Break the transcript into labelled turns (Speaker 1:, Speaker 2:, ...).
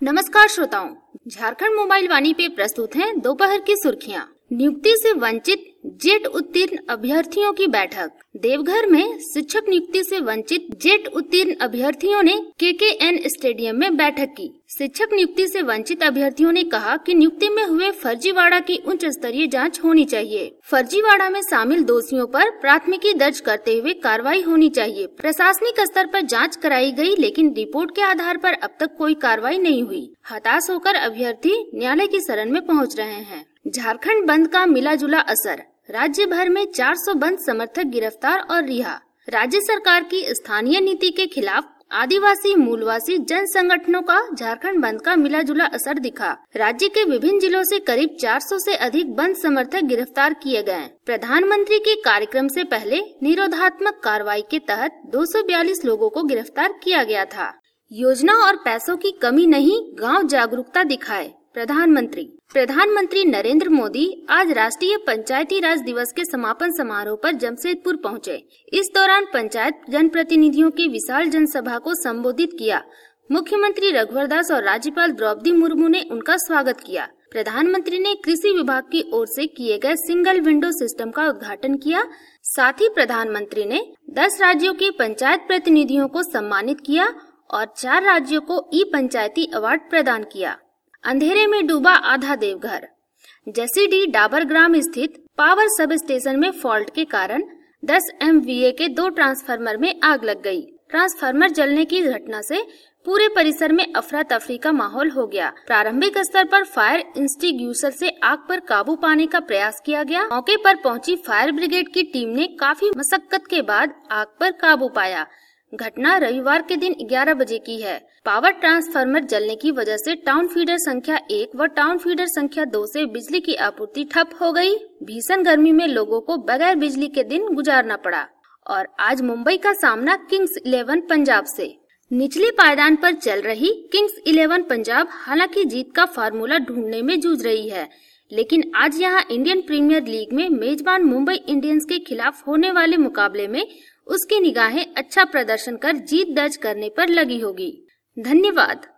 Speaker 1: नमस्कार श्रोताओं, झारखंड मोबाइल वाणी पे प्रस्तुत हैं दोपहर की सुर्खियां। नियुक्ति से वंचित जेट उत्तीर्ण अभ्यर्थियों की बैठक। देवघर में शिक्षक नियुक्ति से वंचित जेट उत्तीर्ण अभ्यर्थियों ने KKN स्टेडियम में बैठक की। शिक्षक नियुक्ति से वंचित अभ्यर्थियों ने कहा कि नियुक्ति में हुए फर्जीवाड़ा की उच्च स्तरीय जांच होनी चाहिए। फर्जीवाड़ा में शामिल दोषियों पर प्राथमिकी दर्ज करते हुए कार्रवाई होनी चाहिए। प्रशासनिक स्तर पर जांच कराई गई, लेकिन रिपोर्ट के आधार पर अब तक कोई कार्रवाई नहीं हुई। हताश होकर अभ्यर्थी न्यायालय की शरण में पहुंच रहे हैं। झारखंड बंद का मिला जुला असर। राज्य भर में 400 बंद समर्थक गिरफ्तार और रिहा। राज्य सरकार की स्थानीय नीति के खिलाफ आदिवासी मूलवासी जन संगठनों का झारखंड बंद का मिला जुला असर दिखा। राज्य के विभिन्न जिलों से करीब 400 से अधिक बंद समर्थक गिरफ्तार किए गए। प्रधानमंत्री के कार्यक्रम से पहले निरोधात्मक कार्रवाई के तहत 242 लोगों को गिरफ्तार किया गया था। योजना और पैसों की कमी नहीं, गांव जागरूकता दिखाए। प्रधानमंत्री नरेंद्र मोदी आज राष्ट्रीय पंचायती राज दिवस के समापन समारोह पर जमशेदपुर पहुंचे। इस दौरान पंचायत जनप्रतिनिधियों की विशाल जनसभा को संबोधित किया। मुख्यमंत्री रघुवर दास और राज्यपाल द्रौपदी मुर्मू ने उनका स्वागत किया। प्रधानमंत्री ने कृषि विभाग की ओर से किए गए सिंगल विंडो सिस्टम का उद्घाटन किया। साथ ही प्रधानमंत्री ने 10 राज्यों के पंचायत प्रतिनिधियों को सम्मानित किया और 4 राज्यों को ई पंचायती अवार्ड प्रदान किया। अंधेरे में डूबा आधा देवघर। जसीडीह डाबरग्राम स्थित पावर सब स्टेशन में फॉल्ट के कारण 10 MVA के 2 ट्रांसफार्मर में आग लग गई। ट्रांसफार्मर जलने की घटना से पूरे परिसर में अफरा तफरी का माहौल हो गया। प्रारंभिक स्तर पर फायर एक्सटिंग्विशर से आग पर काबू पाने का प्रयास किया गया। मौके पर पहुंची फायर ब्रिगेड की टीम ने काफी मशक्कत के बाद आग पर काबू पाया। घटना रविवार के दिन 11 बजे की है। पावर ट्रांसफार्मर जलने की वजह से टाउन फीडर संख्या 1 व टाउन फीडर संख्या 2 से बिजली की आपूर्ति ठप हो गई। भीषण गर्मी में लोगों को बगैर बिजली के दिन गुजारना पड़ा। और आज मुंबई का सामना किंग्स 11 पंजाब से। निचले पायदान पर चल रही किंग्स 11 पंजाब हालांकि जीत का फार्मूला ढूंढने में जूझ रही है, लेकिन आज यहां इंडियन प्रीमियर लीग में मेजबान मुंबई इंडियंस के खिलाफ होने वाले मुकाबले में उसकी निगाहें अच्छा प्रदर्शन कर जीत दर्ज करने पर लगी होगी। धन्यवाद।